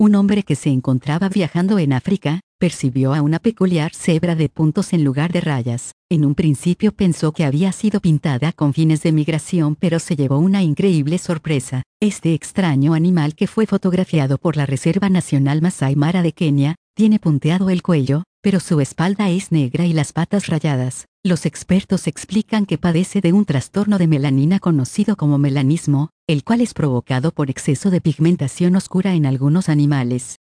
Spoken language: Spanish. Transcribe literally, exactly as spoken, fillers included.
Un hombre que se encontraba viajando en África, percibió a una peculiar cebra de puntos en lugar de rayas. En un principio pensó que había sido pintada con fines de migración, pero se llevó una increíble sorpresa. Este extraño animal, que fue fotografiado por la Reserva Nacional Masai Mara de Kenia, tiene punteado el cuello, pero su espalda es negra y las patas rayadas. Los expertos explican que padece de un trastorno de melanina conocido como melanismo, el cual es provocado por exceso de pigmentación oscura en algunos animales.